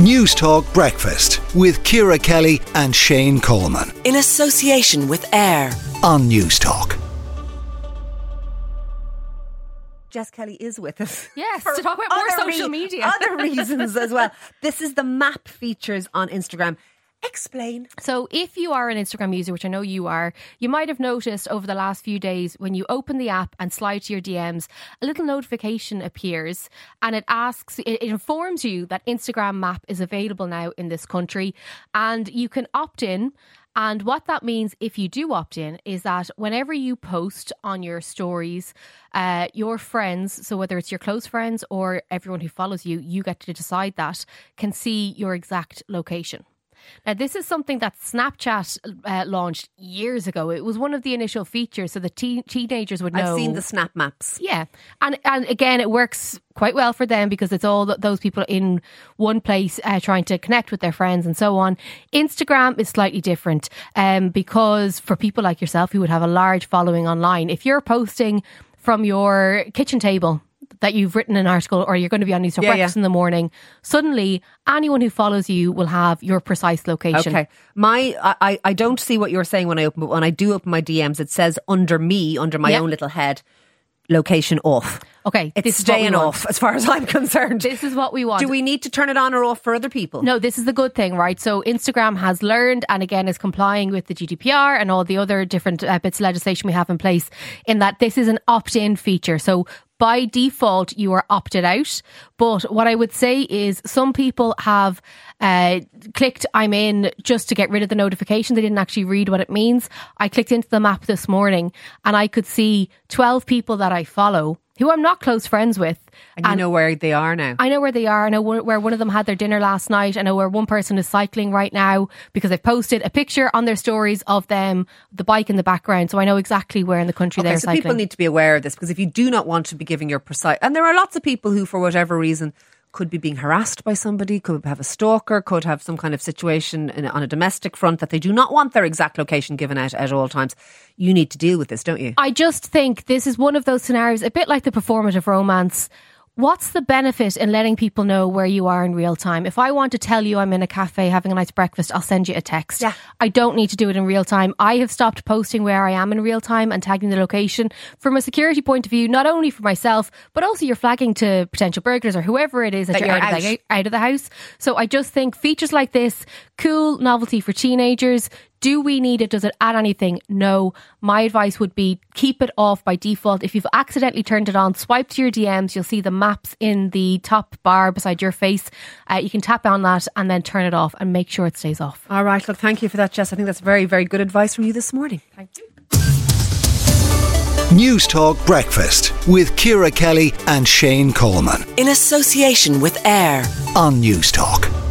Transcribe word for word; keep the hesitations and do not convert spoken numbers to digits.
News Talk Breakfast with Ciara Kelly and Shane Coleman. In association with AIR on News Talk. Jess Kelly is with us. Yes, to talk about more social re- media. Other reasons as well. This is the map features on Instagram. Explain. So if you are an Instagram user, which I know you are, you might have noticed over the last few days when you open the app and slide to your D Ms, a little notification appears and it asks, it informs you that Instagram Map is available now in this country and you can opt in. And what that means if you do opt in is that whenever you post on your stories, uh, your friends, so whether it's your close friends or everyone who follows you, you get to decide that, can see your exact location. Now, this is something that Snapchat uh, launched years ago. It was one of the initial features so that teen- teenagers would know. I've seen the Snap Maps. Yeah. And and again, it works quite well for them because it's all th- those people in one place uh, trying to connect with their friends and so on. Instagram is slightly different um, because for people like yourself who would have a large following online, if you're posting from your kitchen table that you've written an article or you're going to be on News Talk yeah, Breakfast yeah. in the morning, suddenly anyone who follows you will have your precise location. Okay. My, I, I don't see what you're saying when I open, but when I do open my D Ms, it says under me, under my Yep. own little head, location off. Okay, It's this is what we staying want. off as far as I'm concerned. This is what we want. Do we need to turn it on or off for other people? No, this is the good thing, right? So Instagram has learned and again is complying with the G D P R and all the other different uh, bits of legislation we have in place in that this is an opt-in feature. So by default, you are opted out. But what I would say is some people have uh, clicked I'm in just to get rid of the notification. They didn't actually read what it means. I clicked into the map this morning and I could see twelve people that I follow who I'm not close friends with. And you And know where they are now. I know where they are. I know wh- where one of them had their dinner last night. I know where one person is cycling right now because they've posted a picture on their stories of them, the bike in the background. So I know exactly where in the country Okay, they're so cycling. people need to be aware of this because if you do not want to be giving your precise, and there are lots of people who, for whatever reason, could be being harassed by somebody, could have a stalker, could have some kind of situation in, on a domestic front that they do not want their exact location given out at all times. You need to deal with this, don't you? I just think this is one of those scenarios, a bit like the performative romance. What's the benefit in letting people know where you are in real time? If I want to tell you I'm in a cafe having a nice breakfast, I'll send you a text. Yeah. I don't need to do it in real time. I have stopped posting where I am in real time and tagging the location from a security point of view, not only for myself, but also you're flagging to potential burglars or whoever it is that, That you're, you're out, Of the, out of the house. So I just think features like this, cool novelty for teenagers. Do we need it? Does it add anything? No. My advice would be keep it off by default. If you've accidentally turned it on, swipe to your D Ms. You'll see the maps in the top bar beside your face. Uh, you can tap on that and then turn it off and make sure it stays off. All right, look, thank you for that, Jess. I think that's very, very good advice from you this morning. Thank you. News Talk Breakfast with Ciara Kelly and Shane Coleman in association with AIR on News Talk.